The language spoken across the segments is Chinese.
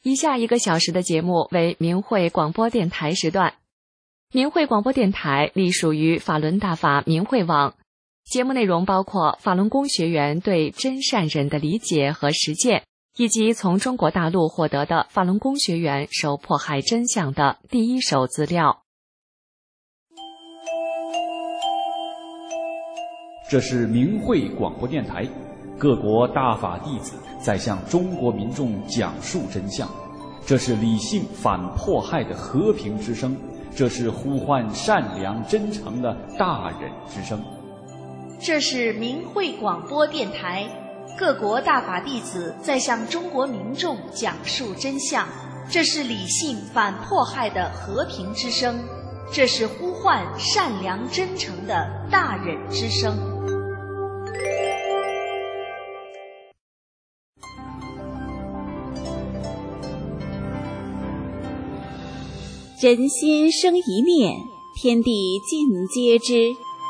以下1个小时的节目为明慧广播电台时段。明慧广播电台隶属于法轮大法明慧网，节目内容包括法轮功学员对真善忍的理解和实践，以及从中国大陆获得的法轮功学员受迫害真相的第一手资料。 这是明慧广播电台，各国大法弟子在向中国民众讲述真相，这是理性反迫害的和平之声，这是呼唤善良真诚的大忍之声。 这是明慧广播电台，各国大法弟子在向中国民众讲述真相，这是理性反迫害的和平之声，这是呼唤善良真诚的大忍之声。 人心生一念，天地尽皆知。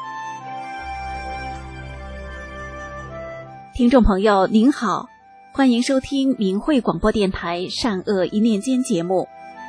听众朋友您好，欢迎收听明慧广播电台善恶一念间节目。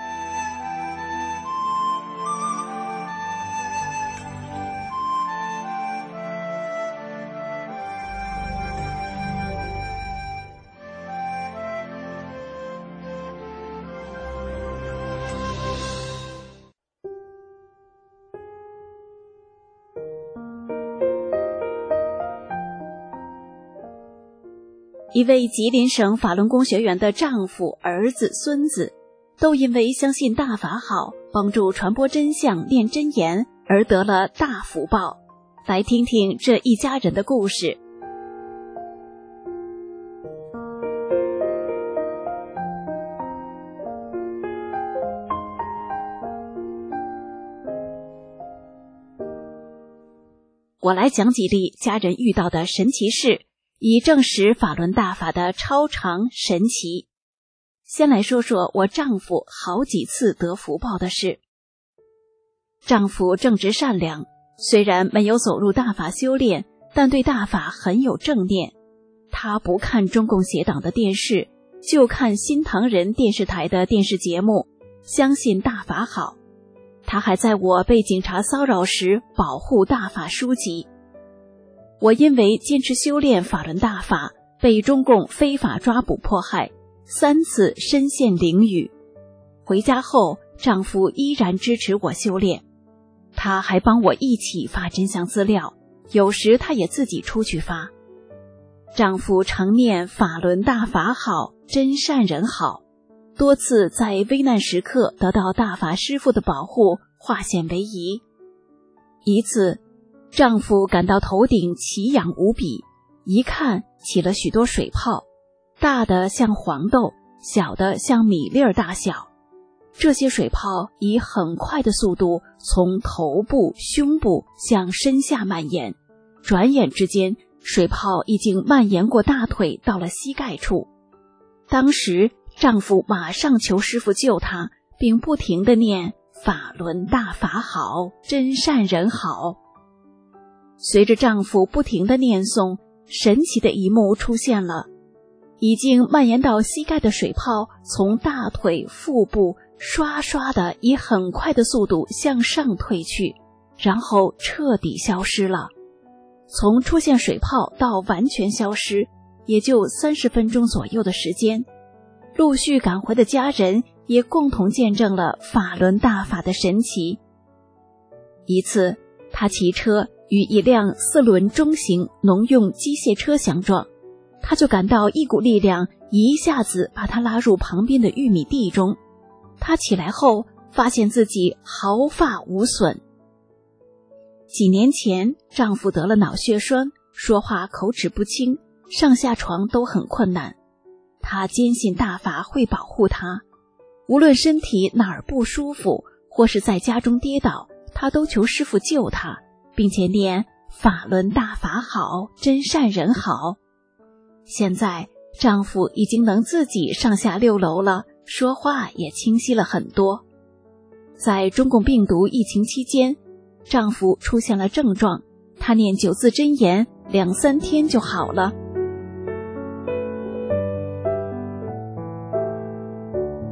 一位吉林省法轮功学员的丈夫、儿子、孙子，都因为相信大法好，帮助传播真相、念真言，而得了大福报。来听听这一家人的故事。我来讲几例家人遇到的神奇事，以证实法轮大法的超常神奇。先来说说我丈夫好几次得福报的事。丈夫正直善良，虽然没有走入大法修炼，但对大法很有正念。他不看中共邪党的电视，就看新唐人电视台的电视节目，相信大法好。他还在我被警察骚扰时保护大法书籍。我因为坚持修炼法轮大法，被中共非法抓捕迫害，3次身陷囹圄。回家后，丈夫依然支持我修炼，他还帮我一起发真相资料，有时他也自己出去发。丈夫常念法轮大法好，真善人好，多次在危难时刻得到大法师父的保护，化险为夷。一次，丈夫感到头顶奇痒无比，一看起了许多水泡，大的像黄豆，小的像米粒儿大小。这些水泡以很快的速度从头部、胸部向身下蔓延，转眼之间，水泡已经蔓延过大腿，到了膝盖处。当时丈夫马上求师父救他，并不停地念法轮大法好，真善人好。随着丈夫不停地念诵，神奇的一幕出现了，已经蔓延到膝盖的水泡从大腿、腹部刷刷的以很快的速度向上退去，然后彻底消失了。从出现水泡到完全消失，也就30分钟左右的时间。陆续赶回的家人也共同见证了法轮大法的神奇。一次，他骑车与一辆4轮中型农用机械车相撞，他就感到一股力量一下子把他拉入旁边的玉米地中。他起来后发现自己毫发无损。几年前，丈夫得了脑血栓，说话口齿不清，上下床都很困难。他坚信大法会保护他，无论身体哪儿不舒服，或是在家中跌倒，他都求师父救他，并且念法轮大法好，真善人好。现在丈夫已经能自己上下6楼了，说话也清晰了很多。在中共病毒疫情期间，丈夫出现了症状，他念9字真言2-3天就好了。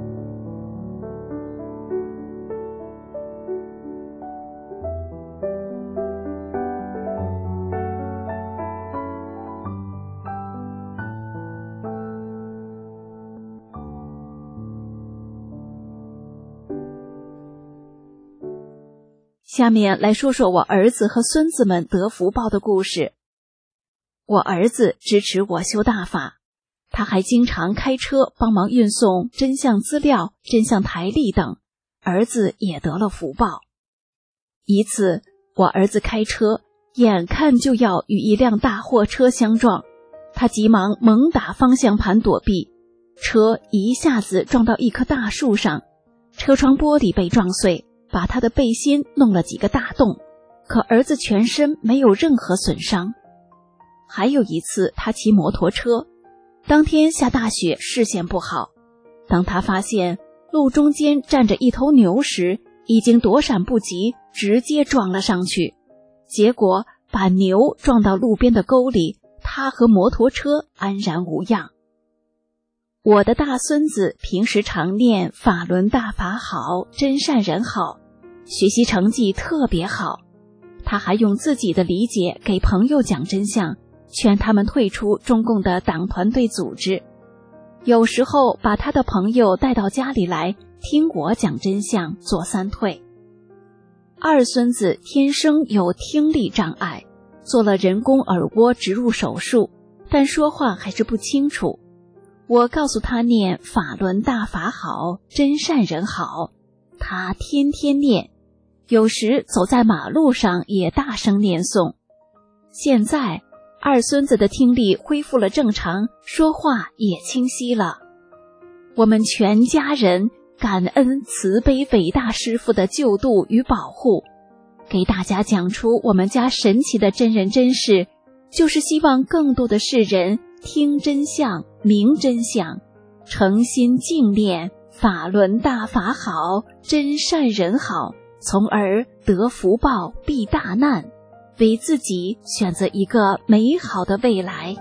下面来说说我儿子和孙子们得福报的故事。我儿子支持我修大法，他还经常开车帮忙运送真相资料、真相台历等，儿子也得了福报。一次，我儿子开车，眼看就要与一辆大货车相撞，他急忙猛打方向盘躲避，车一下子撞到一棵大树上，车窗玻璃被撞碎，把他的背心弄了几个大洞，可儿子全身没有任何损伤。还有一次，他骑摩托车，当天下大雪，视线不好，当他发现路中间站着一头牛时，已经躲闪不及，直接撞了上去，结果把牛撞到路边的沟里，他和摩托车安然无恙。我的大孙子平时常念法轮大法好，真善人好，学习成绩特别好，他还用自己的理解给朋友讲真相，劝他们退出中共的党团队组织，有时候把他的朋友带到家里来听我讲真相，做三退。二孙子天生有听力障碍，做了人工耳蜗植入手术，但说话还是不清楚。我告诉他念法轮大法好，真善人好，他天天念，有时走在马路上也大声念诵。现在二孙子的听力恢复了正常，说话也清晰了。我们全家人感恩慈悲伟大师父的救度与保护，给大家讲出我们家神奇的真人真事，就是希望更多的世人听真相，明真相，诚心敬念法轮大法好，真善人好，从而得福报，避大难，为自己选择一个美好的未来。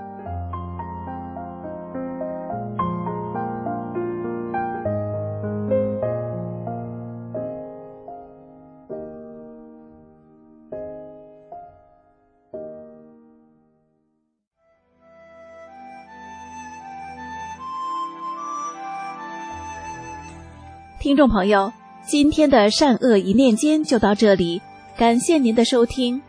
听众朋友，今天的善恶一念间就到这里，感谢您的收听。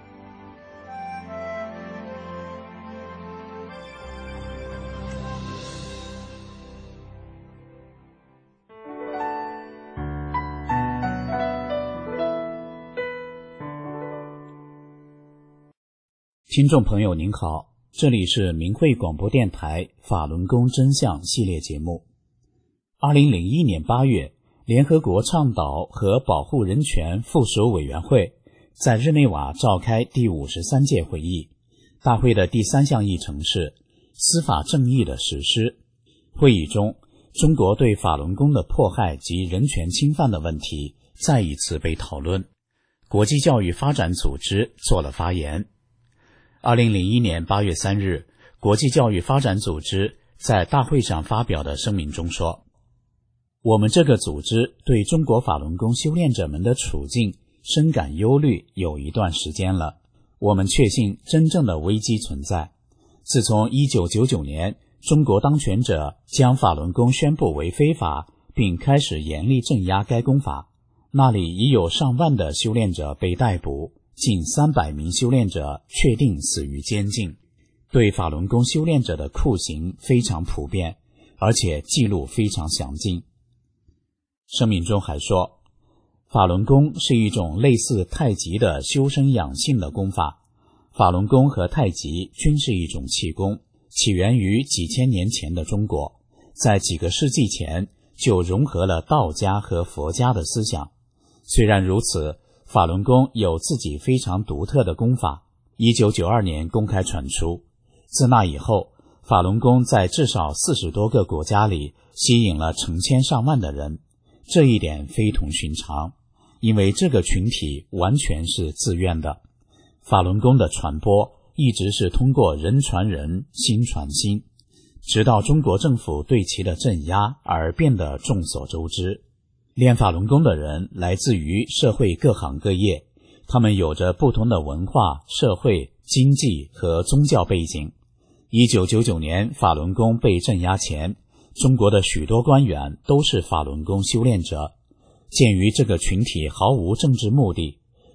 听众朋友您好，这里是明慧广播电台法轮功真相系列节目。2001年8月，联合国倡导和保护人权附属委员会在日内瓦召开第53届会议，大会的第3项议程是司法正义的实施。会议中，中国对法轮功的迫害及人权侵犯的问题再一次被讨论。国际教育发展组织做了发言。2001年8月3日，国际教育发展组织在大会上发表的声明中说，我们这个组织对中国法轮功修炼者们的处境深感忧虑有一段时间了。我们确信真正的危机存在。自从1999年中国当权者将法轮功宣布为非法，并开始严厉镇压该功法，那里已有上万的修炼者被逮捕，近300名修炼者确定死于监禁。对法轮功修炼者的酷刑非常普遍，而且记录非常详尽。声明中还说，法轮功是一种类似太极的修身养性的功法。法轮功和太极均是一种气功，起源于几千年前的中国，在几个世纪前就融合了道家和佛家的思想。虽然如此，法轮功有自己非常独特的功法，1992年公开传出。自那以后，法轮功在至少40多个国家里吸引了成千上万的人，这一点非同寻常，因为这个群体完全是自愿的。法轮功的传播一直是通过人传人，心传心，直到中国政府对其的镇压而变得众所周知。练法轮功的人来自于社会各行各业，他们有着不同的文化、社会、经济和宗教背景。1999年法轮功被镇压前，中国的许多官员都是法轮功修炼者。鉴于这个群体毫无政治目的，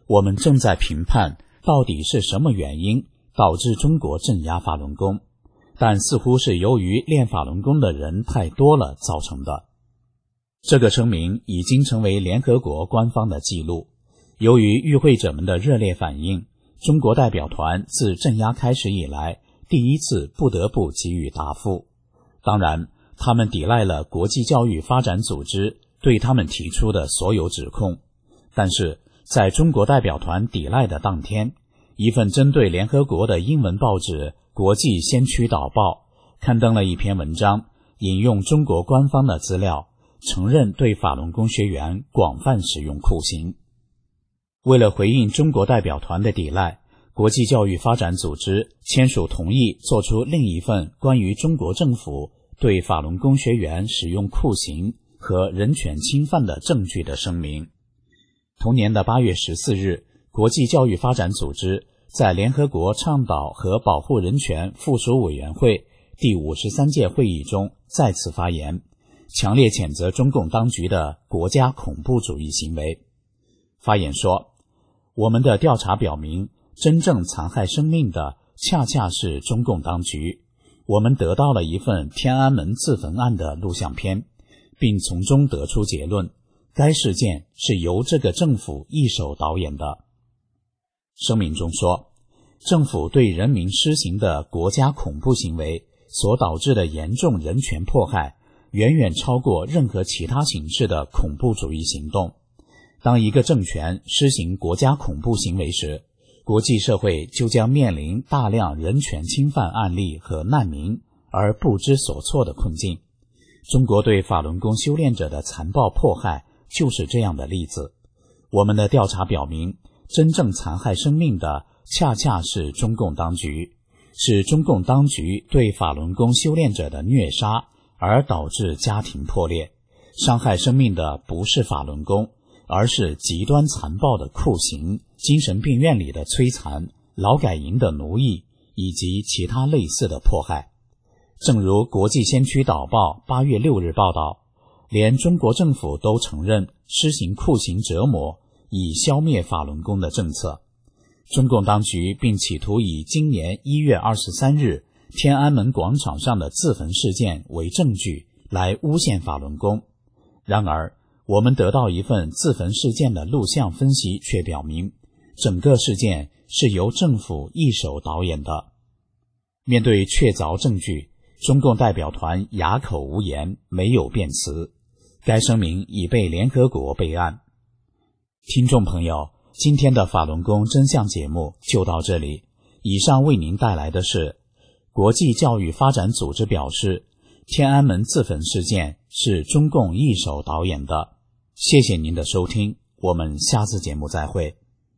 我们正在评判到底是什么原因导致中国镇压法轮功，但似乎是由于练法轮功的人太多了造成的。这个声明已经成为联合国官方的记录。由于与会者们的热烈反应，中国代表团自镇压开始以来第一次不得不给予答复。当然，他们抵赖了国际教育发展组织对他们提出的所有指控。但是在中国代表团抵赖的当天，一份针对联合国的英文报纸《国际先驱导报》刊登了一篇文章，引用中国官方的资料，承认对法轮功学员广泛使用酷刑。为了回应中国代表团的抵赖，国际教育发展组织签署同意做出另一份关于中国政府对法轮功学员使用酷刑和人权侵犯的证据的声明。同年的8月14日，国际教育发展组织在联合国倡导和保护人权附属委员会第53届会议中再次发言，强烈谴责中共当局的国家恐怖主义行为。发言说，我们的调查表明，真正残害生命的恰恰是中共当局。我们得到了一份天安门自焚案的录像片，并从中得出结论，该事件是由这个政府一手导演的。声明中说，政府对人民施行的国家恐怖行为所导致的严重人权迫害，远远超过任何其他形式的恐怖主义行动。当一个政权施行国家恐怖行为时，国际社会就将面临大量人权侵犯案例和难民而不知所措的困境。中国对法轮功修炼者的残暴迫害就是这样的例子。我们的调查表明，真正残害生命的恰恰是中共当局，是中共当局对法轮功修炼者的虐杀而导致家庭破裂。伤害生命的不是法轮功，而是极端残暴的酷刑、精神病院里的摧残、劳改营的奴役以及其他类似的迫害。正如国际先驱导报8月6日报道，连中国政府都承认施行酷刑折磨以消灭法轮功的政策。中共当局并企图以今年1月23日天安门广场上的自焚事件为证据来诬陷法轮功。然而，我们得到一份自焚事件的录像分析却表明，整个事件是由政府一手导演的。面对确凿证据，中共代表团哑口无言，没有辩词。该声明已被联合国备案。听众朋友，今天的法轮功真相节目就到这里。以上为您带来的是国际教育发展组织表示，天安门自焚事件是中共一手导演的。谢谢您的收听，我们下次节目再会。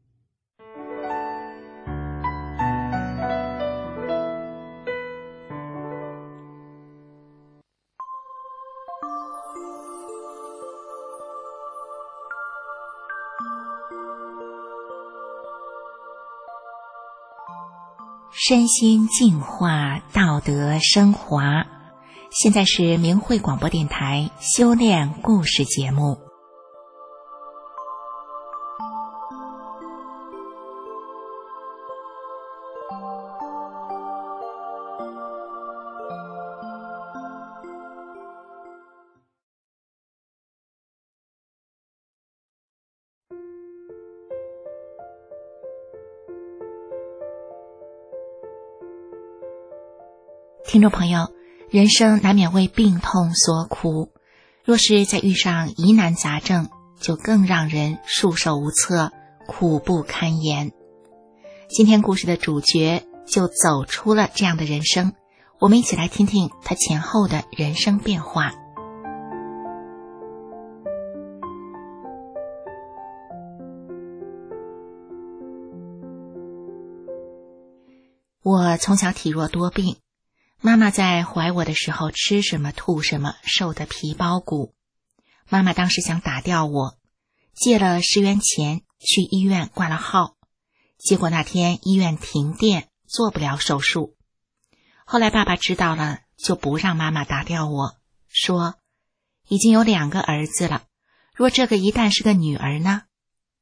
身心净化，道德升华。现在是明慧广播电台修炼故事节目。听众朋友，人生难免为病痛所苦，若是再遇上疑难杂症，就更让人束手无策，苦不堪言。今天故事的主角就走出了这样的人生，我们一起来听听他前后的人生变化。我从小体弱多病，妈妈在怀我的时候吃什么吐什么，瘦得皮包骨。妈妈当时想打掉我，借了10元钱去医院挂了号，结果那天医院停电，做不了手术。后来爸爸知道了，就不让妈妈打掉我，说已经有2个儿子了，若这个一旦是个女儿呢？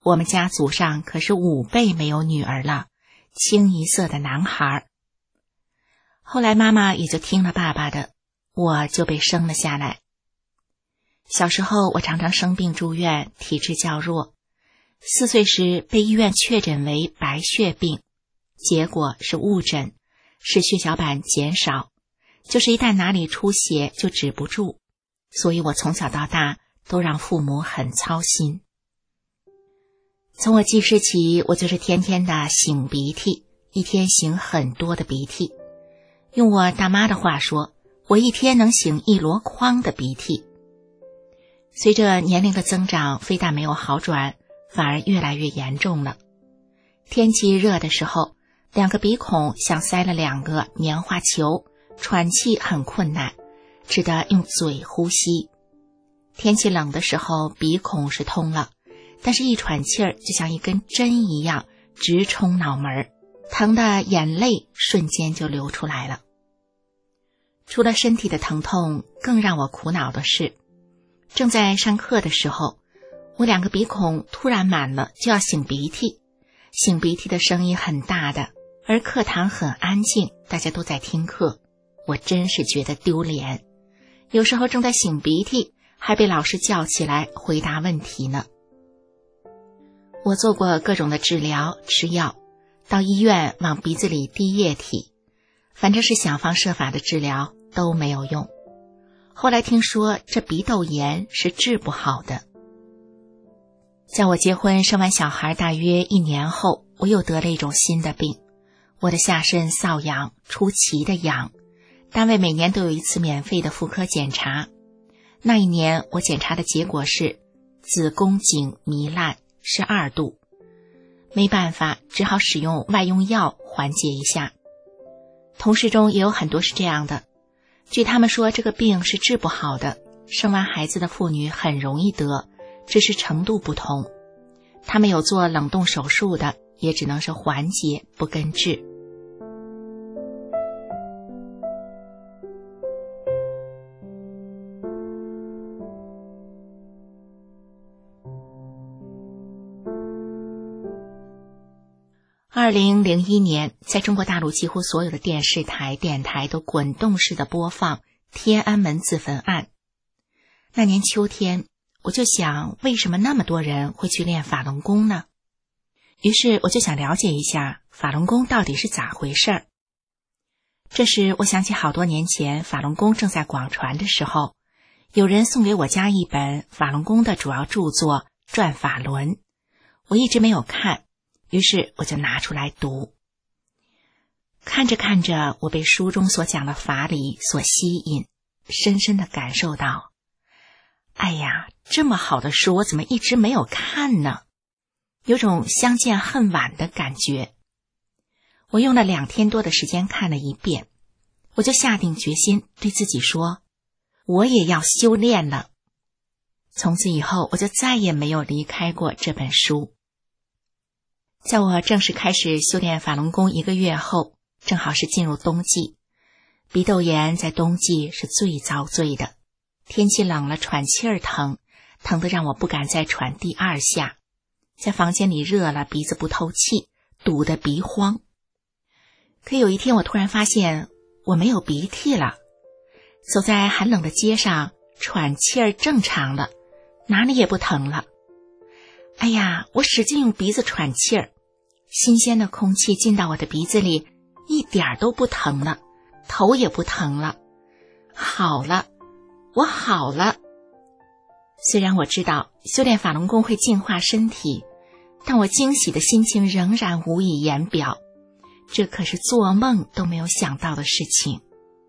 我们家祖上可是5辈没有女儿了，清一色的男孩。后来妈妈也就听了爸爸的，我就被生了下来。小时候我常常生病住院，体质较弱。4岁时被医院确诊为白血病，结果是误诊，是血小板减少，就是一旦哪里出血就止不住，所以我从小到大都让父母很操心。从我记事起，我就是天天的擤鼻涕，一天擤很多的鼻涕。用我大妈的话说，我一天能擤1箩筐的鼻涕。随着年龄的增长，非但没有好转，反而越来越严重了。天气热的时候，2个鼻孔像塞了2个棉花球，喘气很困难，只得用嘴呼吸。天气冷的时候，鼻孔是通了，但是一喘气儿就像一根针一样直冲脑门，疼得眼泪瞬间就流出来了。除了身体的疼痛，更让我苦恼的是，正在上课的时候，我2个鼻孔突然满了，就要擤鼻涕。擤鼻涕的声音很大的，而课堂很安静，大家都在听课，我真是觉得丢脸。有时候正在擤鼻涕，还被老师叫起来回答问题呢。我做过各种的治疗，吃药，到医院往鼻子里滴液体，反正是想方设法的治疗都没有用。后来听说这鼻窦炎是治不好的。在我结婚生完小孩大约1年后，我又得了一种新的病，我的下肾瘙痒，出奇的痒，单位每年都有1次免费的妇科检查。那一年我检查的结果是子宫颈糜烂是2度，没办法，只好使用外用药缓解一下。同事中也有很多是这样的，据他们说这个病是治不好的，生完孩子的妇女很容易得，只是程度不同。他们有做冷冻手术的，也只能是缓解不根治。2001年，在中国大陆几乎所有的电视台、电台都滚动式的播放天安门自焚案。那年秋天，我就想，为什么那么多人会去练法轮功呢？于是我就想了解一下法轮功到底是咋回事儿。这时我想起好多年前法轮功正在广传的时候，有人送给我家一本法轮功的主要著作《转法轮》，我一直没有看，于是我就拿出来读。看着看着，我被书中所讲的法理所吸引，深深地感受到，哎呀，这么好的书我怎么一直没有看呢？有种相见恨晚的感觉。我用了2天多的时间看了1遍，我就下定决心对自己说，我也要修炼了。从此以后，我就再也没有离开过这本书。在我正式开始修炼法轮功1个月后，正好是进入冬季。鼻窦炎在冬季是最遭罪的，天气冷了喘气儿疼，疼得让我不敢再喘第2下。在房间里热了，鼻子不透气，堵得鼻荒。可有一天我突然发现我没有鼻涕了，走在寒冷的街上，喘气儿正常了，哪里也不疼了。哎呀，我使劲用鼻子喘气儿，新鲜的空气进到我的鼻子里，一点都不疼了，头也不疼了。好了，我好了。虽然我知道修炼法轮功会净化身体，但我惊喜的心情仍然无以言表，这可是做梦都没有想到的事情。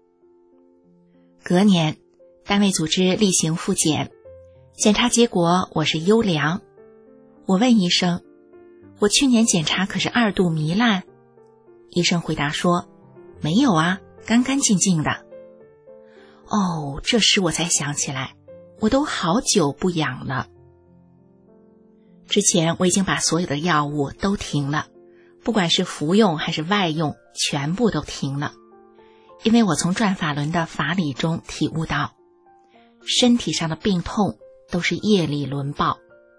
隔年，单位组织例行复检，检查结果我是优良。我问医生，我去年检查可是2度糜烂。医生回答说，没有啊，干干净净的。哦，这时我才想起来，我都好久不痒了。之前我已经把所有的药物都停了，不管是服用还是外用，全部都停了。因为我从转法轮的法理中体悟到，身体上的病痛都是业力轮报。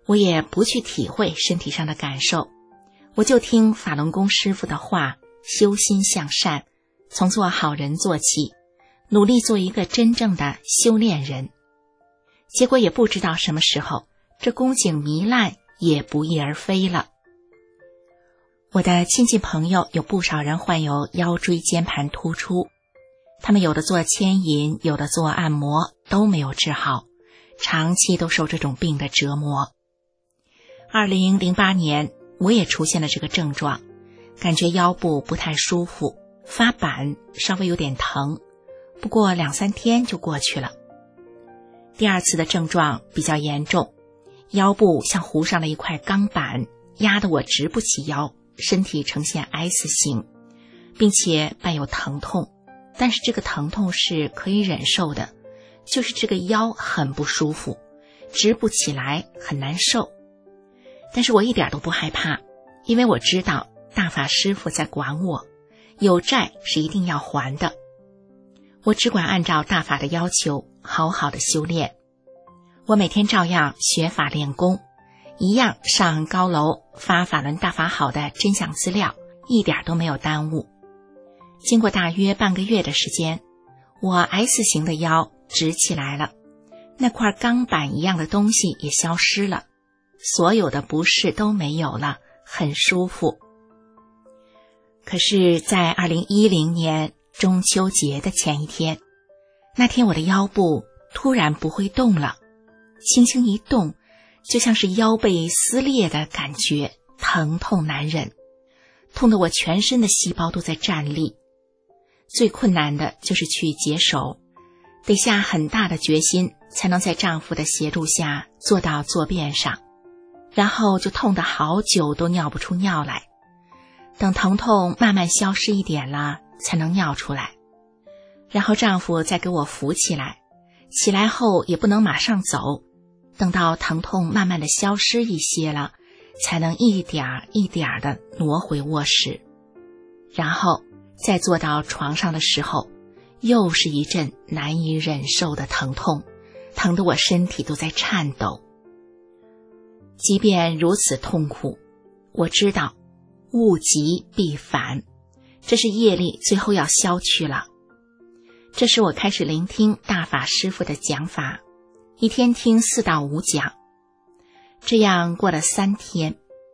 我也不去体会身体上的感受，我就听法轮功师父的话，修心向善，从做好人做起，努力做一个真正的修炼人。结果也不知道什么时候，这宫颈糜烂也不翼而飞了。我的亲戚朋友有不少人患有腰椎间盘突出，他们有的做牵引，有的做按摩，都没有治好，长期都受这种病的折磨。2008年，我也出现了这个症状，感觉腰部不太舒服，发板，稍微有点疼，不过2-3天就过去了。第二次的症状比较严重，腰部像糊上了一块钢板，压得我直不起腰，身体呈现 S 型，并且伴有疼痛，但是这个疼痛是可以忍受的，就是这个腰很不舒服，直不起来，很难受。但是我一点都不害怕，因为我知道大法师父在管我，有债是一定要还的。我只管按照大法的要求，好好的修炼。我每天照样学法练功，一样上高楼发法轮大法好的真相资料，一点都没有耽误。经过大约半个月的时间，我 S 型的腰直起来了，那块钢板一样的东西也消失了，所有的不适都没有了，很舒服。可是在2010年中秋节的前一天，那天我的腰部突然不会动了，轻轻一动，就像是腰被撕裂的感觉，疼痛难忍，痛得我全身的细胞都在战栗。最困难的就是去解手，得下很大的决心，才能在丈夫的协助下坐到坐便上，然后就痛得好久都尿不出尿来，等疼痛慢慢消失一点了，才能尿出来。然后丈夫再给我扶起来，起来后也不能马上走，等到疼痛慢慢的消失一些了，才能一点一点的挪回卧室。然后再坐到床上的时候，又是一阵难以忍受的疼痛，疼得我身体都在颤抖。即便如此痛苦，我知道物极必反，这是业力最后要消去了。这时我开始聆听大法师父的讲法，一天听4到5讲。这样过了3天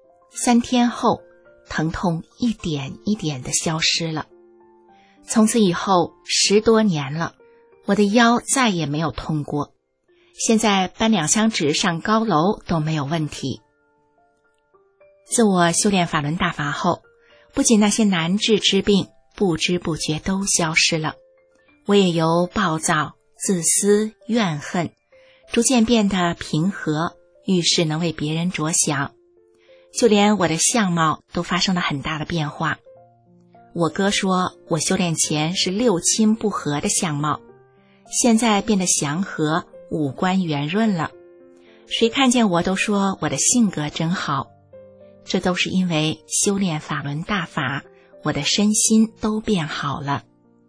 ，3天后疼痛一点一点地消失了。从此以后10多年了，我的腰再也没有痛过，现在搬2箱纸上高楼都没有问题。自我修炼法轮大法后，不仅那些难治之病不知不觉都消失了，我也由暴躁、自私、怨恨逐渐变得平和，遇事能为别人着想，就连我的相貌都发生了很大的变化。我哥说我修炼前是六亲不和的相貌，现在变得祥和，五官圆润了，谁看见我都说我的性格真好。这都是因为修炼法轮大法，我的身心都变好了。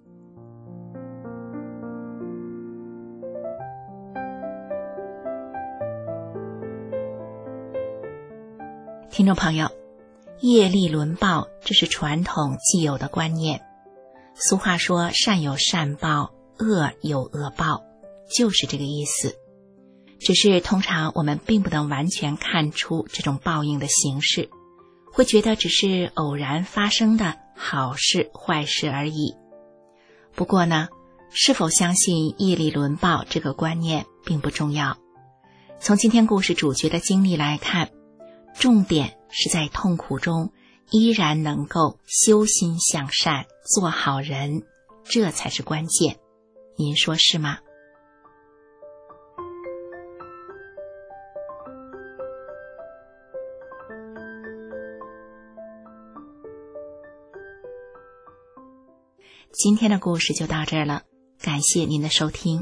听众朋友，业力轮报，这是传统既有的观念。俗话说善有善报，恶有恶报，就是这个意思。只是通常我们并不能完全看出这种报应的形式，会觉得只是偶然发生的好事坏事而已。不过呢，是否相信业力轮报这个观念并不重要。从今天故事主角的经历来看，重点是在痛苦中依然能够修心向善，做好人，这才是关键。您说是吗？今天的故事就到这儿了，感谢您的收听。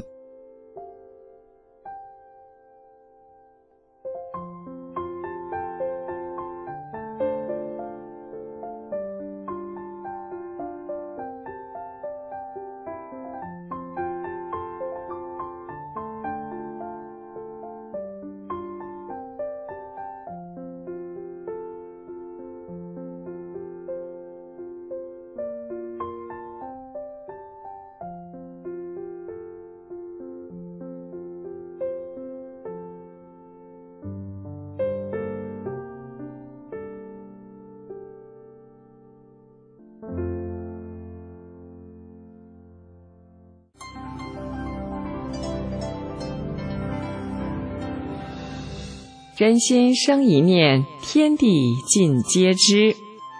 人心生一念，天地尽皆知。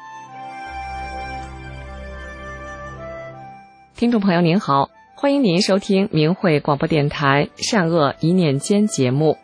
听众朋友您好，欢迎您收听明慧广播电台善恶一念间节目。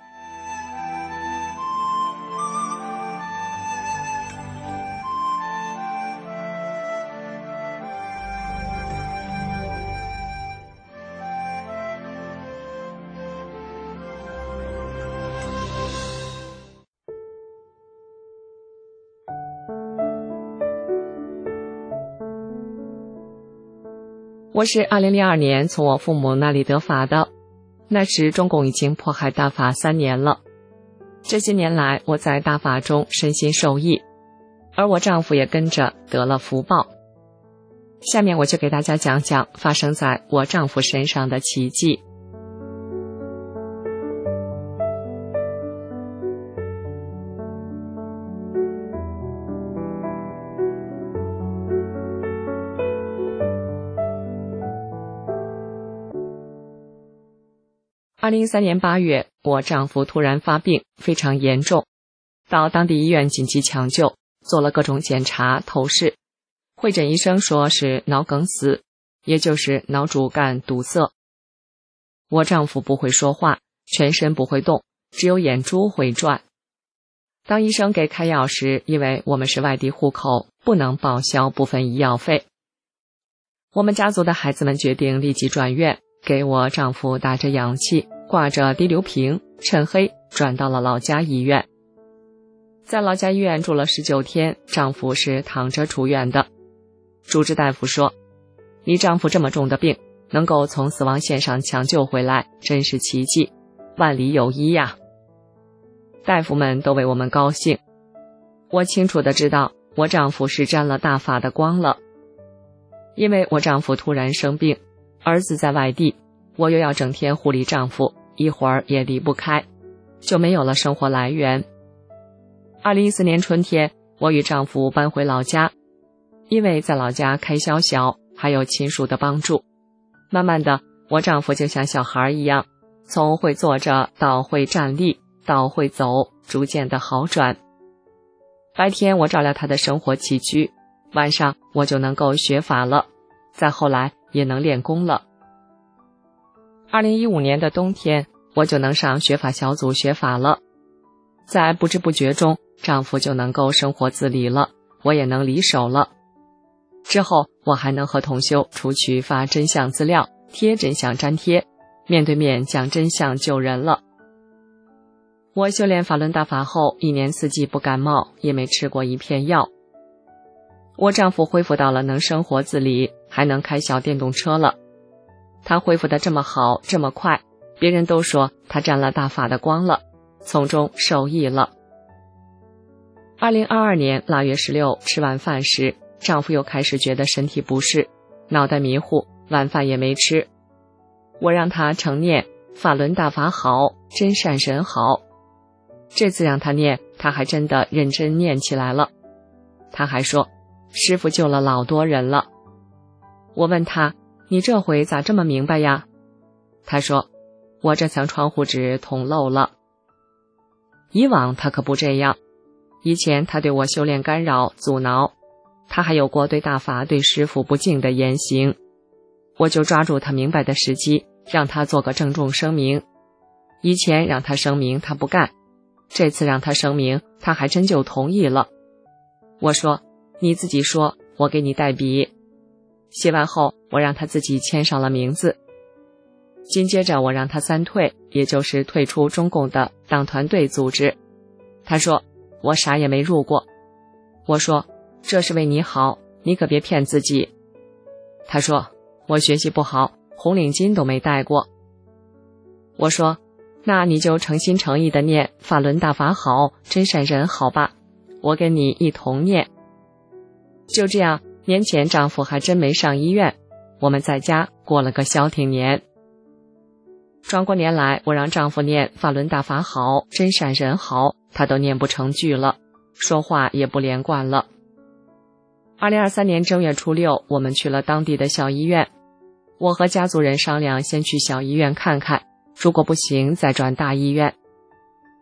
我是2002年从我父母那里得法的，那时中共已经迫害大法3年了。这些年来，我在大法中身心受益，而我丈夫也跟着得了福报。下面我就给大家讲讲发生在我丈夫身上的奇迹。2013年8月，我丈夫突然发病，非常严重，到当地医院紧急抢救，做了各种检查透视，会诊医生说是脑梗死，也就是脑主干堵塞。我丈夫不会说话，全身不会动，只有眼珠会转。当医生给开药时，因为我们是外地户口，不能报销部分医药费。我们家族的孩子们决定立即转院，给我丈夫打着氧气，挂着滴流瓶，趁黑转到了老家医院。在老家医院住了19天，丈夫是躺着出院的。主治大夫说，你丈夫这么重的病，能够从死亡线上抢救回来，真是奇迹，万里有一呀。大夫们都为我们高兴。我清楚地知道，我丈夫是沾了大法的光了。因为我丈夫突然生病，儿子在外地，我又要整天护理丈夫，一会儿也离不开，就没有了生活来源。2014年春天，我与丈夫搬回老家，因为在老家开销小，还有亲属的帮助，慢慢的，我丈夫就像小孩一样，从会坐着到会站立，到会走，逐渐的好转。白天我照料他的生活起居，晚上我就能够学法了，再后来也能练功了。2015年的冬天，我就能上学法小组学法了。在不知不觉中，丈夫就能够生活自理了，我也能离手了。之后，我还能和同修出去发真相资料，贴真相粘贴，面对面讲真相救人了。我修炼法轮大法后，1年4季不感冒，也没吃过一片药。我丈夫恢复到了能生活自理，还能开小电动车了。他恢复得这么好，这么快，别人都说他沾了大法的光了，从中受益了。2022年腊月16吃晚饭时，丈夫又开始觉得身体不适，脑袋迷糊，晚饭也没吃。我让他常念法轮大法好，真善神好。这次让他念，他还真的认真念起来了。他还说，师父救了老多人了。我问他，你这回咋这么明白呀？他说，我这层窗户纸捅漏了。以往他可不这样，以前他对我修炼干扰阻挠，他还有过对大法对师父不敬的言行，我就抓住他明白的时机，让他做个郑重声明。以前让他声明他不干，这次让他声明，他还真就同意了。我说，你自己说，我给你代笔。写完后，我让他自己签上了名字。紧接着我让他3退，也就是退出中共的党团队组织。他说，我啥也没入过。我说，这是为你好，你可别骗自己。他说，我学习不好，红领巾都没戴过。我说，那你就诚心诚意的念法轮大法好，真善人好吧，我跟你一同念。就这样，年前丈夫还真没上医院，我们在家过了个消停年。转过年来，我让丈夫念法轮大法好，真善人好，他都念不成句了，说话也不连贯了。2023年正月初6，我们去了当地的小医院。我和家族人商量，先去小医院看看，如果不行再转大医院。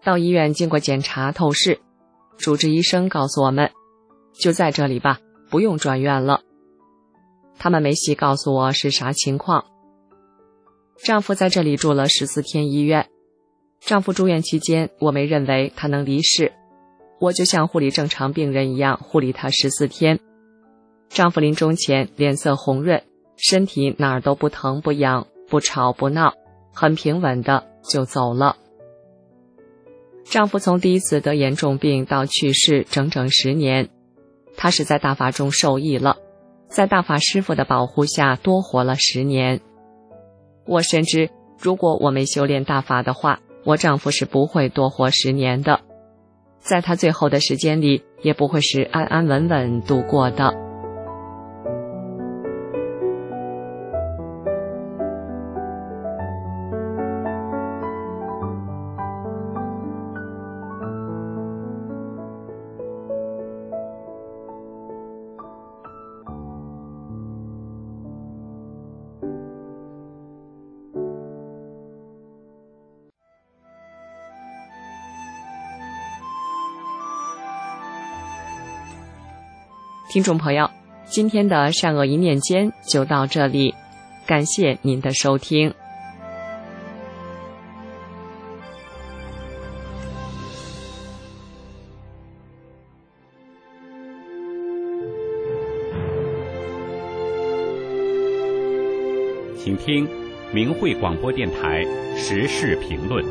到医院经过检查透视，主治医生告诉我们，就在这里吧，不用转院了。他们没细告诉我是啥情况。丈夫在这里住了14天医院。丈夫住院期间，我没认为他能离世，我就像护理正常病人一样护理他14天。丈夫临终前脸色红润，身体哪儿都不疼不痒，不吵不闹，很平稳的就走了。丈夫从第一次得严重病到去世整整10年，他是在大法中受益了，在大法师父的保护下多活了10年。我深知，如果我没修炼大法的话，我丈夫是不会多活10年的，在他最后的时间里，也不会是安安稳稳度过的。听众朋友，今天的善恶一念间就到这里，感谢您的收听。 请听明慧广播电台时事评论。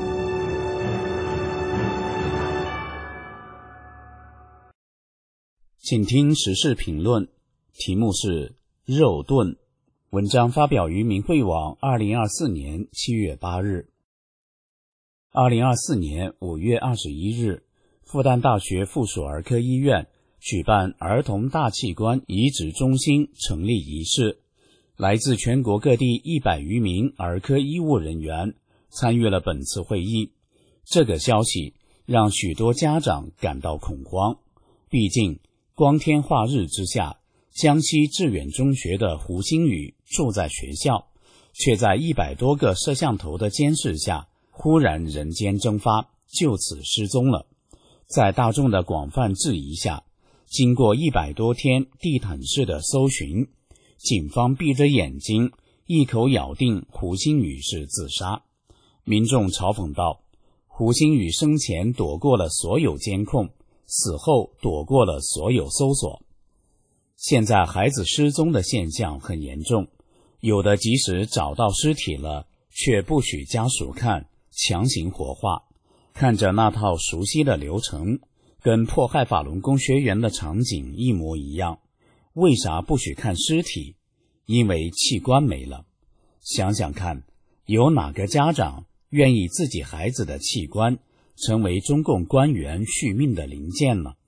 请听时事评论，题目是肉盾。文章发表于明慧网2024年7月8日。2024年5月21日，复旦大学附属儿科医院举办儿童大器官移植中心成立仪式，来自全国各地100余名儿科医务人员参与了本次会议。这个消息让许多家长感到恐慌，毕竟光天化日之下，江西致远中学的胡星宇住在学校，却在100多个摄像头的监视下忽然人间蒸发，就此失踪了。在大众的广泛质疑下，经过100多天地毯式的搜寻，警方闭着眼睛一口咬定胡星宇是自杀。民众嘲讽道，胡星宇生前躲过了所有监控，死后躲过了所有搜索。现在孩子失踪的现象很严重，有的即使找到尸体了，却不许家属看，强行火化。看着那套熟悉的流程，跟迫害法轮功学员的场景一模一样。为啥不许看尸体？因为器官没了。想想看，有哪个家长愿意自己孩子的器官成为中共官员续命的零件呢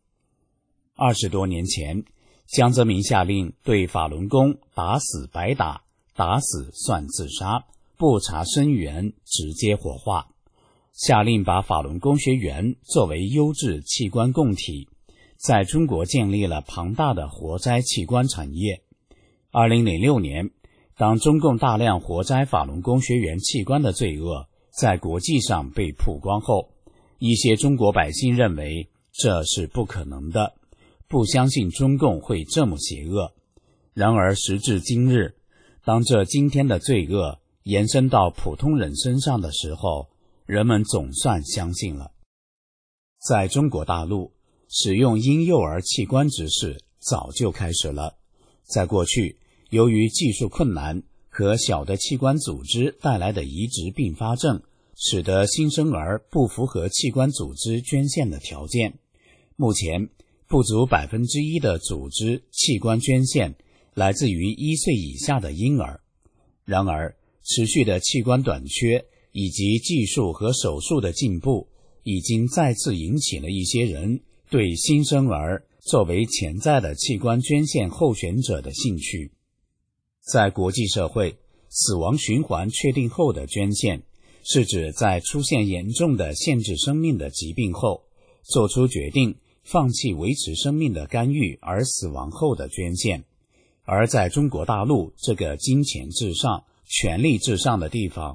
？20多年前，江泽民下令对法轮功打死白打，打死算自杀，不查生源，直接火化。下令把法轮功学员作为优质器官供体，在中国建立了庞大的活摘器官产业。2006年，当中共大量活摘法轮功学员器官的罪恶在国际上被曝光后，一些中国百姓认为这是不可能的，不相信中共会这么邪恶。然而时至今日，当这惊天的罪恶延伸到普通人身上的时候，人们总算相信了。在中国大陆，使用婴幼儿器官之事早就开始了。在过去，由于技术困难和小的器官组织带来的移植并发症，使得新生儿不符合器官组织捐献的条件。目前不足1%的组织器官捐献来自于1岁以下的婴儿。然而，持续的器官短缺以及技术和手术的进步，已经再次引起了一些人对新生儿作为潜在的器官捐献候选者的兴趣。在国际社会，死亡循环确定后的捐献是指在出现严重的限制生命的疾病后，做出决定放弃维持生命的干预而死亡后的捐献。而在中国大陆这个金钱至上、权力至上的地方，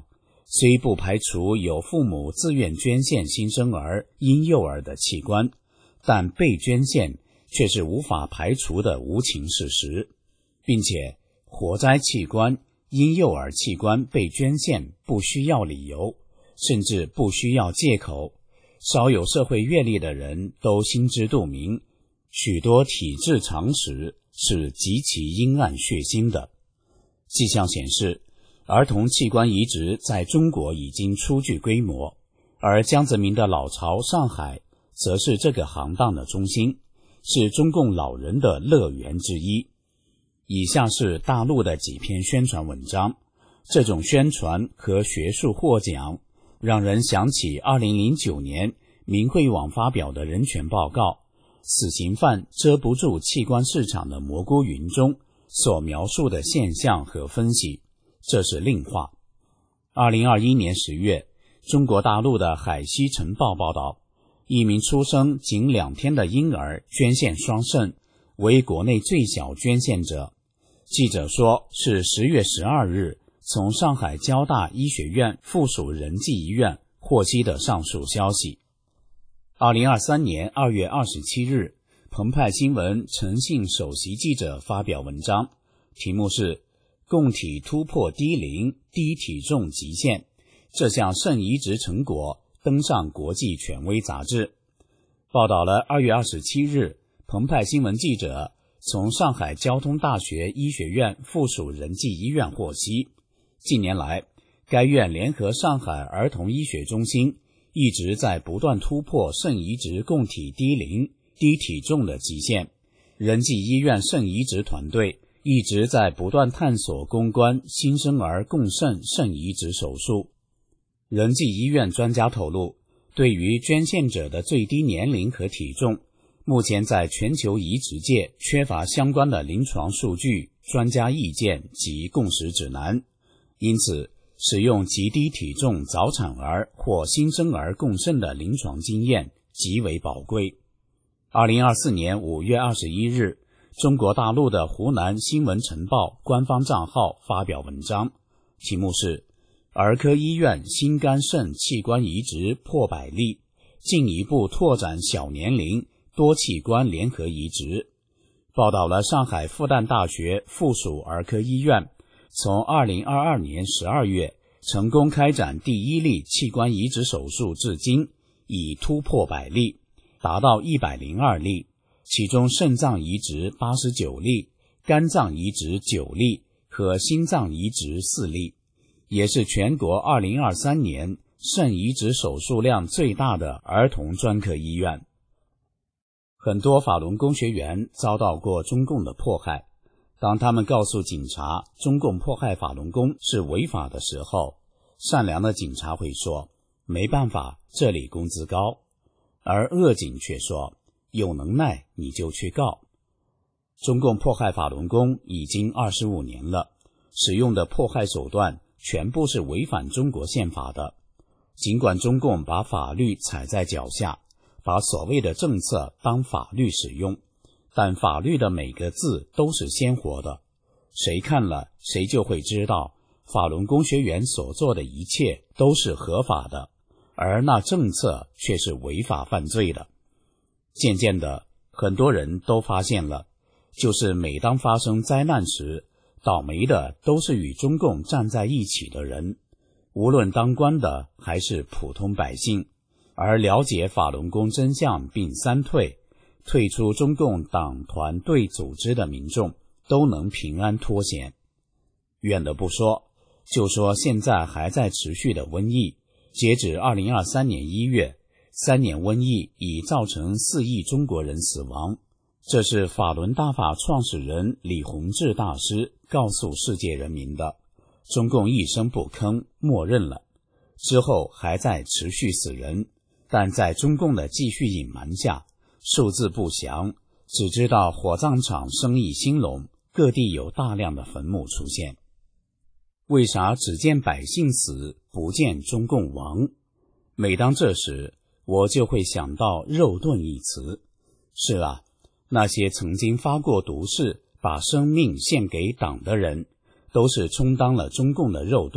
虽不排除有父母自愿捐献新生儿、婴幼儿的器官，但被捐献却是无法排除的无情事实，并且活摘器官、婴幼儿器官被捐献不需要理由，甚至不需要借口。少有社会阅历的人都心知肚明，许多体制常识是极其阴暗血腥的。迹象显示，儿童器官移植在中国已经初具规模，而江泽民的老巢上海则是这个行当的中心，是中共老人的乐园之一。以下是大陆的几篇宣传文章，这种宣传和学术获奖让人想起2009年明慧网发表的人权报告，死刑犯遮不住器官市场的蘑菇云中所描述的现象和分析，这是另话。2021年10月，中国大陆的海西晨报报道，一名出生仅2天的婴儿捐献双肾，为国内最小捐献者。记者说是10月12日从上海交大医学院附属仁济医院获悉的上述消息。2023年2月27日，澎湃新闻诚信首席记者发表文章，题目是供体突破低龄低体重极限，这项肾移植成果登上国际权威杂志。报道了2月27日，澎湃新闻记者从上海交通大学医学院附属仁济医院获悉，近年来该院联合上海儿童医学中心一直在不断突破肾移植供体低龄低体重的极限。仁济医院肾移植团队一直在不断探索攻关新生儿共肾肾移植手术。仁济医院专家透露，对于捐献者的最低年龄和体重，目前在全球移植界缺乏相关的临床数据、专家意见及共识指南，因此使用极低体重早产儿或新生儿共肾的临床经验极为宝贵。2024年5月21日，中国大陆的湖南新闻晨报官方账号发表文章，题目是儿科医院心肝肾器官移植破100例，进一步拓展小年龄多器官联合移植。报道了上海复旦大学附属儿科医院从2022年12月成功开展第1例器官移植手术至今已突破100例，达到102例，其中肾脏移植89例，肝脏移植9例和心脏移植4例，也是全国2023年肾移植手术量最大的儿童专科医院。很多法轮功学员遭到过中共的迫害，当他们告诉警察中共迫害法轮功是违法的时候，善良的警察会说没办法，这里工资高，而恶警却说有能耐你就去告。中共迫害法轮功已经25年了，使用的迫害手段全部是违反中国宪法的。尽管中共把法律踩在脚下，把所谓的政策当法律使用，但法律的每个字都是鲜活的，谁看了谁就会知道法轮功学员所做的一切都是合法的，而那政策却是违法犯罪的。渐渐的，很多人都发现了，就是每当发生灾难时，倒霉的都是与中共站在一起的人，无论当官的还是普通百姓。而了解法轮功真相并3退，退出中共党团队组织的民众都能平安脱险。远的不说，就说现在还在持续的瘟疫，截止2023年1月，3年瘟疫已造成4亿中国人死亡。这是法轮大法创始人李洪志大师告诉世界人民的，中共一声不吭，默认了，之后还在持续死人，但在中共的继续隐瞒下，数字不详，只知道火葬场生意兴隆，各地有大量的坟墓出现。为啥只见百姓死，不见中共亡？每当这时，我就会想到肉盾一词。是啊，那些曾经发过毒誓，把生命献给党的人，都是充当了中共的肉盾，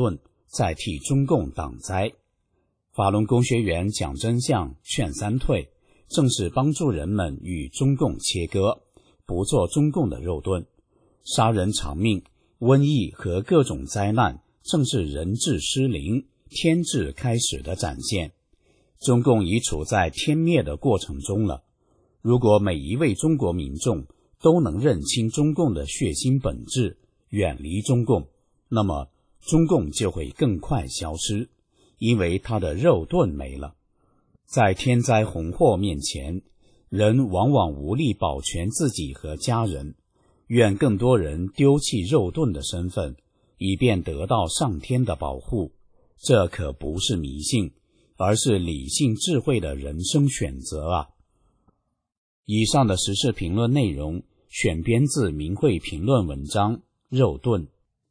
在替中共挡灾。法轮功学员讲真相、劝三退，正是帮助人们与中共切割，不做中共的肉盾。杀人偿命、瘟疫和各种灾难，正是人治失灵、天治开始的展现。中共已处在天灭的过程中了。如果每一位中国民众都能认清中共的血腥本质，远离中共，那么中共就会更快消失，因为它的肉盾没了。在天灾洪祸面前，人往往无力保全自己和家人，愿更多人丢弃肉盾的身份，以便得到上天的保护。这可不是迷信，而是理性智慧的人生选择啊！以上的时事评论内容选编自明慧评论文章《肉盾》。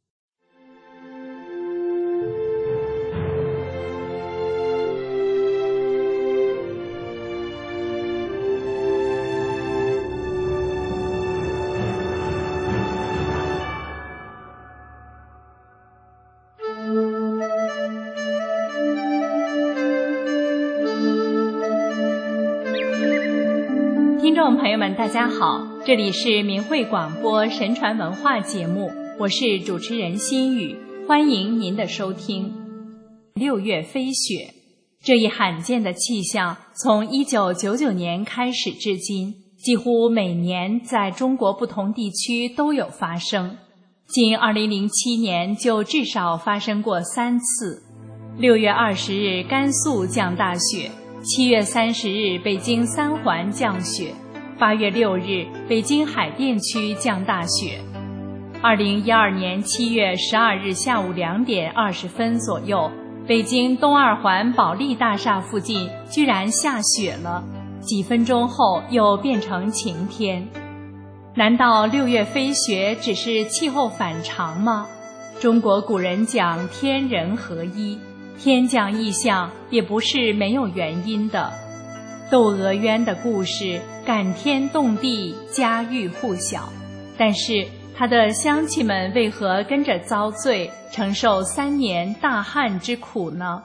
听众朋友们大家好，这里是明慧广播神传文化节目，我是主持人心雨，欢迎您的收听。6月飞雪，这一罕见的气象从1999年开始至今，几乎每年在中国不同地区都有发生，仅2007年就至少发生过3次。6月20日甘肃降大雪，7月30日北京三环降雪，8月6日北京海淀区降大雪。2012年7月12日下午2点20分左右，北京东二环保利大厦附近居然下雪了，几分钟后又变成晴天。难道6月飞雪只是气候反常吗？中国古人讲天人合一，天降异象也不是没有原因的。窦娥冤的故事感天动地，家喻户晓，但是他的乡亲们为何跟着遭罪，承受3年大旱之苦呢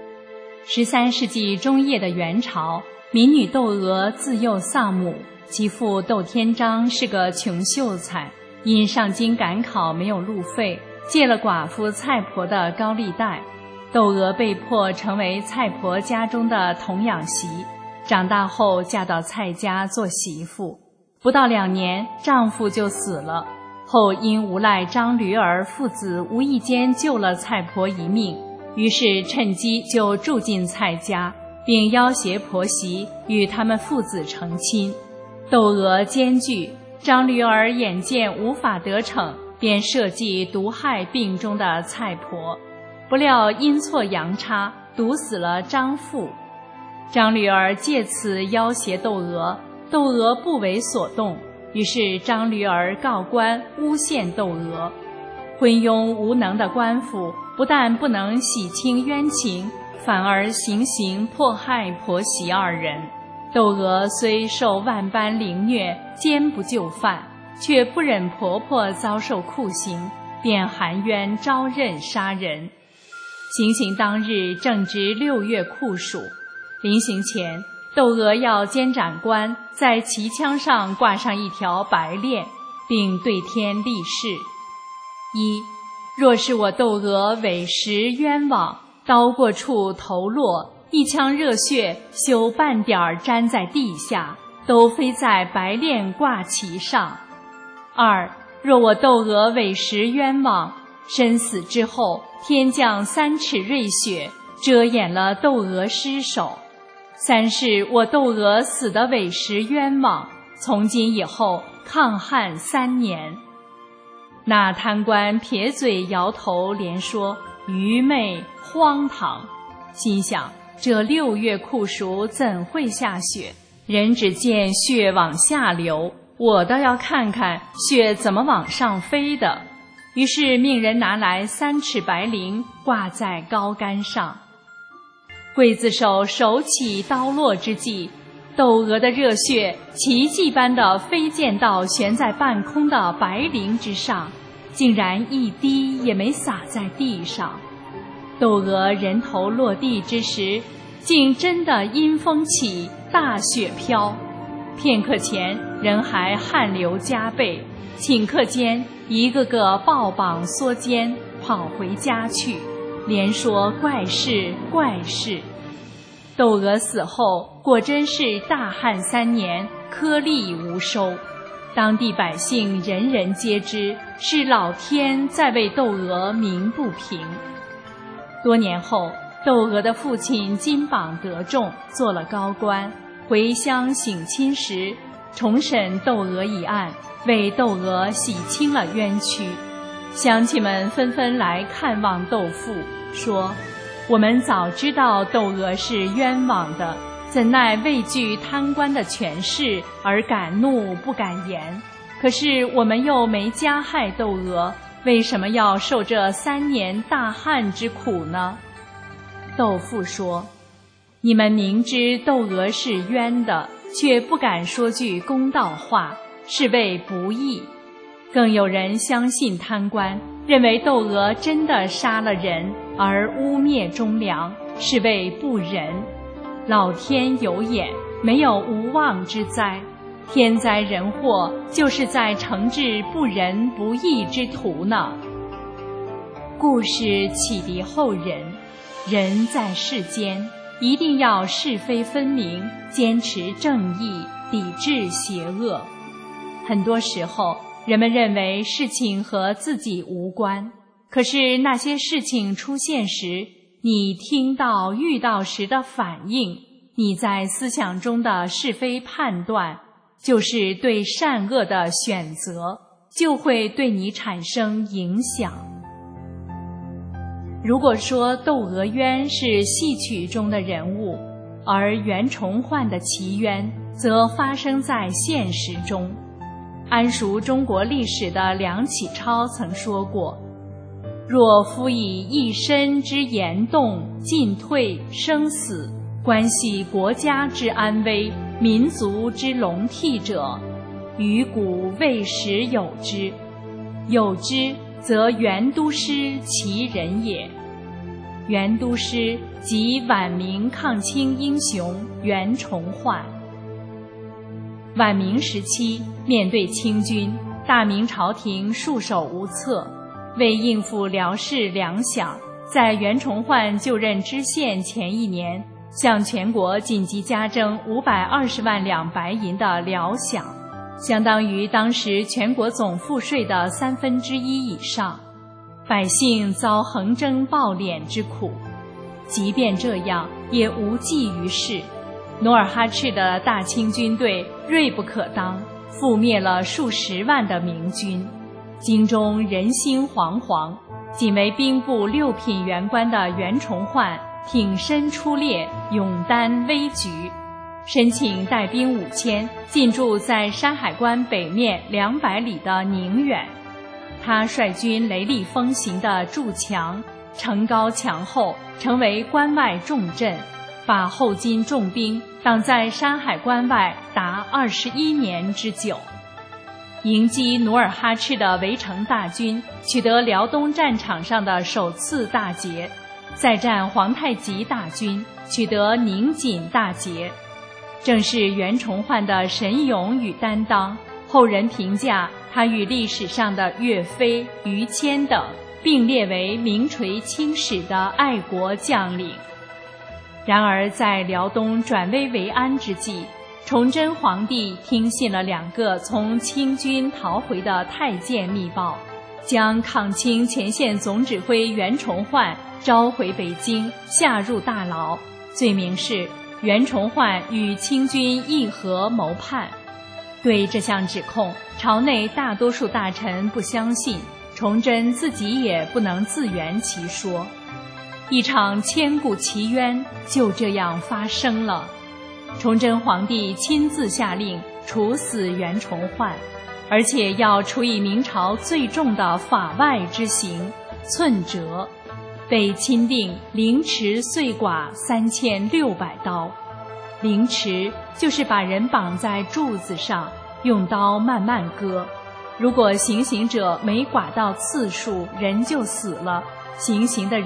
？13世纪中叶的元朝，民女窦娥自幼丧母，其父窦天章是个穷秀才，因上京赶考没有路费，借了寡妇蔡婆的高利贷，窦娥被迫成为蔡婆家中的童养媳，长大后嫁到蔡家做媳妇，不到2年，丈夫就死了。后因无赖张驴儿父子无意间救了蔡婆一命，于是趁机就住进蔡家，并要挟婆媳与他们父子成亲。窦娥艰巨，张驴儿眼见无法得逞，便设计毒害病中的蔡婆，不料阴错阳差，毒死了张父。张驴儿借此要挟窦娥，窦娥不为所动，于是张驴儿告官诬陷窦娥。昏庸无能的官府不但不能洗清冤情，反而行刑迫害婆媳2人。窦娥虽受万般凌虐，坚不就范，却不忍婆婆遭受酷刑，便含冤招认杀人。行刑当日正值6月酷暑，临行前，窦娥要监斩官在旗枪上挂上一条白链，并对天立誓：一，若是我窦娥委实冤枉，刀过处头落，一腔热血休半点沾在地下，都飞在白链挂旗上。2，若我窦娥委实冤枉，身死之后，天降3尺瑞雪，遮掩了窦娥尸首。3是我窦娥死的委实冤枉，从今以后抗旱3年。那贪官撇嘴摇头，连说愚昧荒唐，心想这6月酷暑怎会下雪？人只见雪往下流，我倒要看看雪怎么往上飞的。于是命人拿来3尺白绫，挂在高杆上。刽子手手起刀落之际，窦娥的热血奇迹般地飞溅到悬在半空的白绫之上，竟然一滴也没洒在地上。 窦娥人头落地之时，竟真的阴风起，大雪飘。片刻前人还汗流浃背，顷刻间一个个抱膀缩肩，跑回家去，连说怪事怪事。窦娥死后，果真是大旱3年，颗粒无收。当地百姓人人皆知，是老天在为窦娥鸣不平。多年后，窦娥的父亲金榜得中，做了高官，回乡省亲时，重审窦娥一案，为窦娥洗清了冤屈。乡亲们纷纷来看望窦父，说：我们早知道窦娥是冤枉的，怎奈畏惧贪官的权势而敢怒不敢言。可是我们又没加害窦娥，为什么要受这3年大旱之苦呢？窦父说：你们明知窦娥是冤的，却不敢说句公道话，是为不义。更有人相信贪官，认为窦娥真的杀了人，而污蔑忠良，是为不仁。老天有眼，没有无妄之灾，天灾人祸就是在惩治不仁不义之徒呢。故事启迪后人，人在世间一定要是非分明，坚持正义，抵制邪恶。很多时候人们认为事情和自己无关，可是那些事情出现时，你听到遇到时的反应，你在思想中的是非判断，就是对善恶的选择，就会对你产生影响。如果说窦娥冤是戏曲中的人物，而袁崇焕的奇冤则发生在现实中。谙熟中国历史的梁启超曾说过：若夫以一身之言动、进退、生死，关系国家之安危、民族之隆替者，于古未时有之。有之，则袁都师其人也。袁都师即晚明抗清英雄袁崇焕。晚明时期，面对清军，大明朝廷束手无策。为应付辽士粮饷，在袁崇焕就任知县前1年，向全国紧急加征520万两白银的辽饷，相当于当时全国总赋税的1/3以上。百姓遭横征暴敛之苦。即便这样，也无济于事。努尔哈赤的大清军队锐不可当，覆灭了数十万的明军。京中人心惶惶，仅为兵部6品员官的袁崇焕挺身出列，勇担危局，申请带兵5000进驻在山海关北面200里的宁远。他率军雷厉风行地筑墙，城高墙厚，成为关外重镇，把后金重兵挡在山海关外达21年之久。迎击努尔哈赤的围城大军，取得辽东战场上的首次大捷，再战皇太极大军，取得宁锦大捷。正是袁崇焕的神勇与担当，后人评价他与历史上的岳飞、于谦等并列为名垂青史的爱国将领。然而在辽东转危为安之际，崇祯皇帝听信了2个从清军逃回的太监密报，将抗清前线总指挥袁崇焕召回北京，下入大牢，罪名是袁崇焕与清军议和谋叛。对这项指控，朝内大多数大臣不相信，崇祯自己也不能自圆其说。一场千古奇冤就这样发生了。崇祯皇帝亲自下令处死袁崇焕，而且要处以明朝最重的法外之刑寸折，被钦定凌迟碎剮3600刀。凌迟就是把人绑在柱子上，用刀慢慢割。如果行刑者没剮到次数，人就死了，行刑的人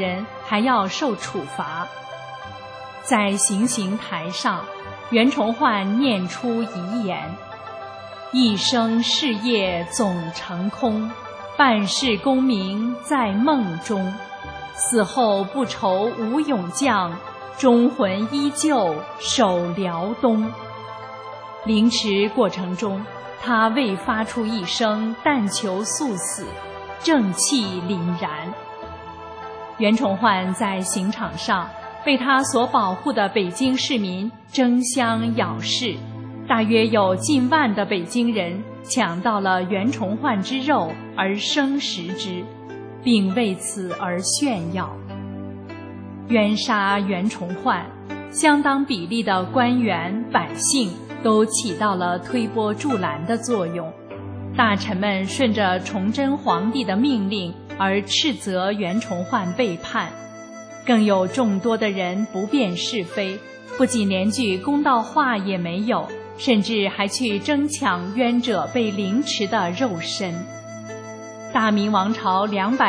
还要受处罚。在行刑台上，袁崇焕念出遗言：一生事业总成空，半世功名在梦中，死后不愁无勇将，忠魂依旧守辽东。凌迟过程中，他未发出一声但求速死，正气凛然。袁崇焕在刑场上为他所保护的北京市民争相咬噬，大约有近万的北京人抢到了袁崇焕之肉而生食之，并为此而炫耀。冤杀袁崇焕，相当比例的官员百姓都起到了推波助澜的作用。大臣们顺着崇祯皇帝的命令而斥责袁崇焕背叛，更有众多的人不辨是非，不仅连句公道话也没有，甚至还去争抢冤者被凌迟的肉身。大明王朝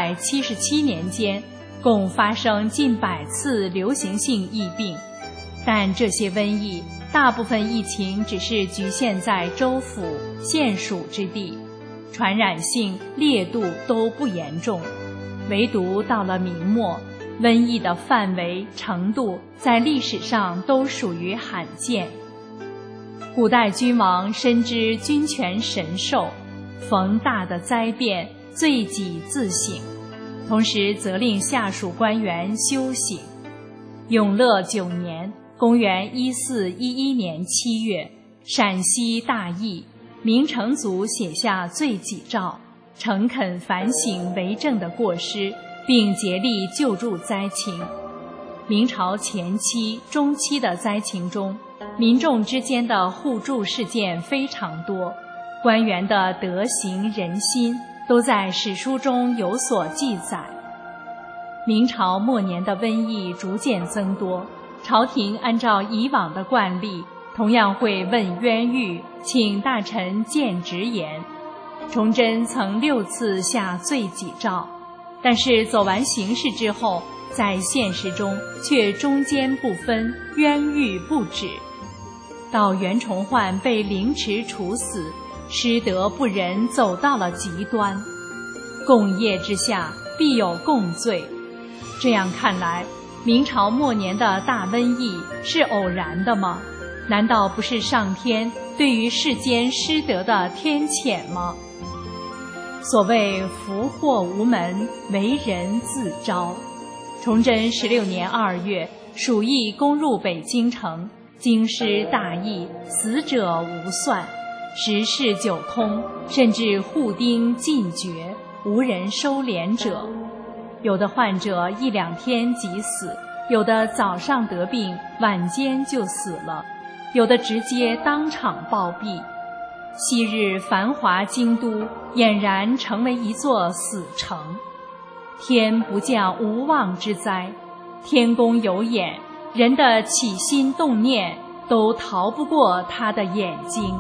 277年间，共发生近100次流行性疫病，但这些瘟疫大部分疫情只是局限在州府、县属之地，传染性、烈度都不严重。唯独到了明末，瘟疫的范围、程度在历史上都属于罕见。古代君王深知君权神授，逢大的灾变，罪己自省，同时责令下属官员修行。永乐9年，公元1411年7月，陕西大疫，明成祖写下罪己诏，诚恳反省为政的过失，并竭力救助灾情。明朝前期、中期的灾情中，民众之间的互助事件非常多，官员的德行仁心都在史书中有所记载。明朝末年的瘟疫逐渐增多，朝廷按照以往的惯例，同样会问冤狱，请大臣见直言。崇祯曾6次下罪己诏，但是走完形式之后，在现实中却中间不分，冤狱不止。到袁崇焕被凌迟处死，失德不仁走到了极端，共业之下必有共罪。这样看来，明朝末年的大瘟疫是偶然的吗？难道不是上天对于世间失德的天谴吗？所谓福祸无门，为人自招。崇祯16年2月，鼠疫攻入北京城，京师大疫，死者无算，10室9空，甚至户丁尽绝，无人收敛者。有的患者1-2天即死，有的早上得病，晚间就死了，有的直接当场暴毙。昔日繁华京都俨然成为一座死城。天不降无妄之灾，天公有眼，人的起心动念都逃不过他的眼睛。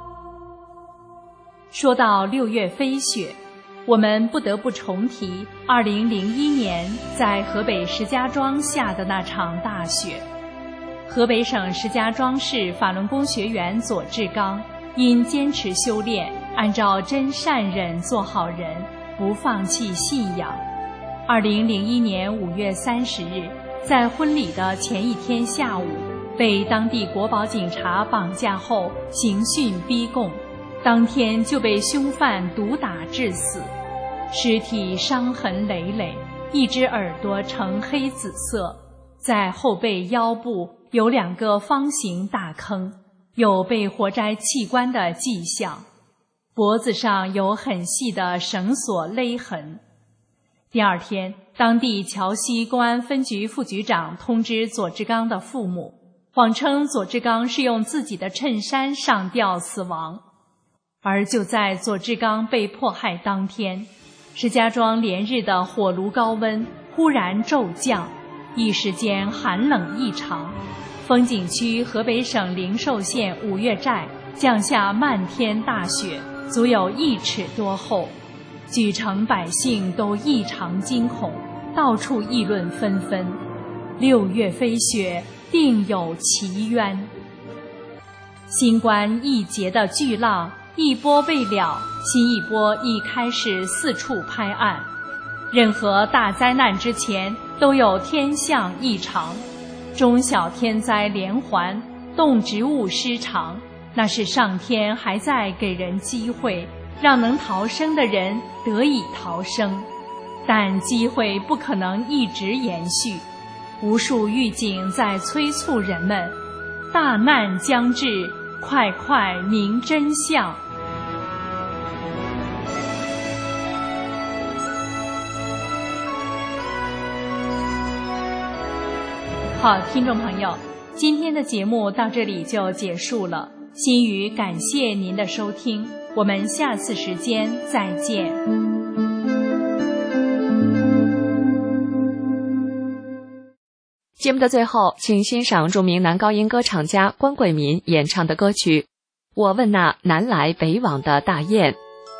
说到6月飞雪，我们不得不重提2001年在河北石家庄下的那场大雪。河北省石家庄市法轮功学员左志刚因坚持修炼，按照真善忍做好人，不放弃信仰。2001年5月30日，在婚礼的前一天下午，被当地国保警察绑架后刑讯逼供，当天就被凶犯毒打致死，尸体伤痕累累，一只耳朵呈黑紫色，在后背腰部有2个方形大坑，有被活摘器官的迹象，脖子上有很细的绳索勒痕。第二天，当地桥西公安分局副局长通知左志刚的父母，谎称左志刚是用自己的衬衫上吊死亡。而就在左志刚被迫害当天，石家庄连日的火炉高温忽然骤降，一时间寒冷异常。风景区河北省灵寿县五岳寨降下漫天大雪，足有1尺多厚，举城百姓都异常惊恐， 到处议论纷纷。6月飞雪，定有奇冤。新冠一节的巨浪一波未了，新一波已开始四处拍岸。任何大灾难之前都有天象异常，中小天灾连环，动植物失常，那是上天还在给人机会，让能逃生的人得以逃生。但机会不可能一直延续，无数预警在催促人们，大难将至，快快明真相。好，听众朋友，今天的节目到这里就结束了。心语感谢您的收听，我们下次时间再见。 节目的最后，请欣赏著名男高音歌唱家关贵民演唱的歌曲《我问那南来北往的大雁》。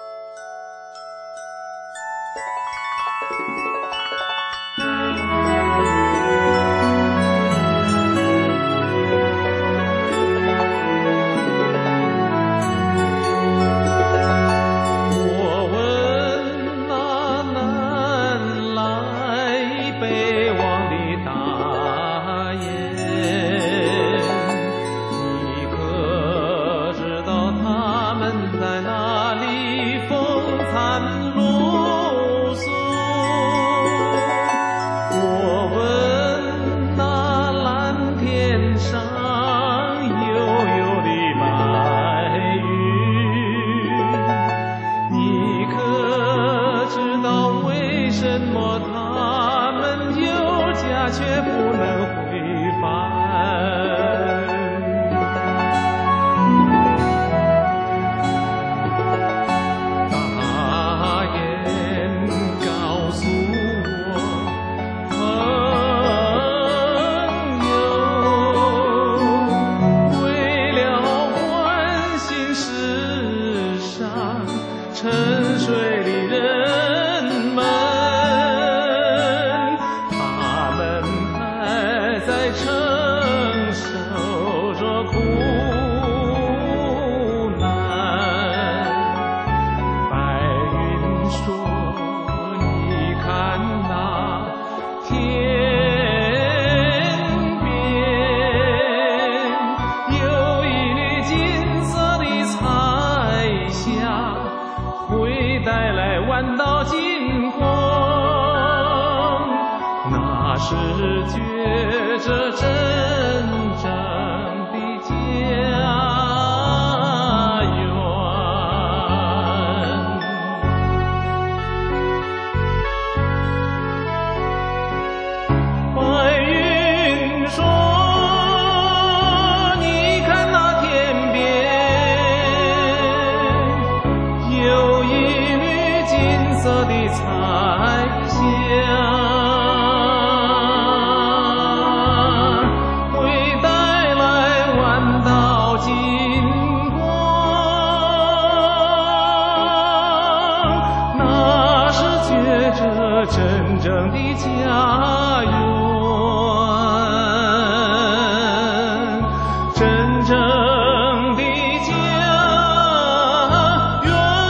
是觉着真正的家园。白云说，你看那天边有一缕金色的彩霞，真正的家园，真正的家园。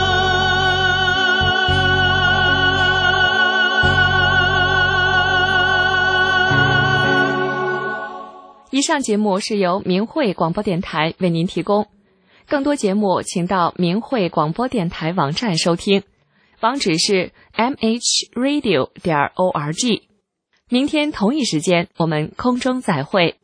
以上节目是由明慧广播电台为您提供，更多节目请到明慧广播电台网站收听。网址是 mhradio.org。明天同一时间，我们空中再会。